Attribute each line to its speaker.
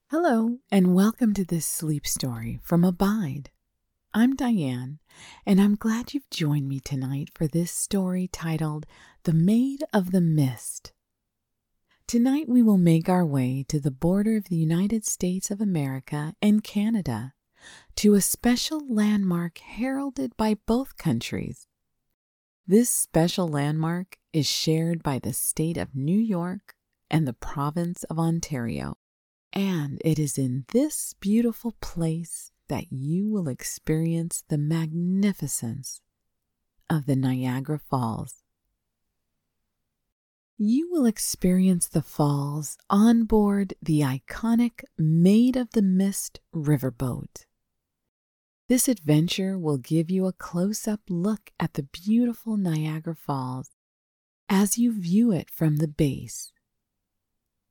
Speaker 1: Hello, and welcome to this sleep story from Abide. I'm Diane, and I'm glad you've joined me tonight for this story titled The Maid of the Mist. Tonight we will make our way to the border of the United States of America and Canada, to a special landmark heralded by both countries. This special landmark is shared by the state of New York and the province of Ontario. And it is in this beautiful place that you will experience the magnificence of the Niagara Falls. You will experience the falls on board the iconic Maid of the Mist riverboat. This adventure will give you a close-up look at the beautiful Niagara Falls as you view it from the base.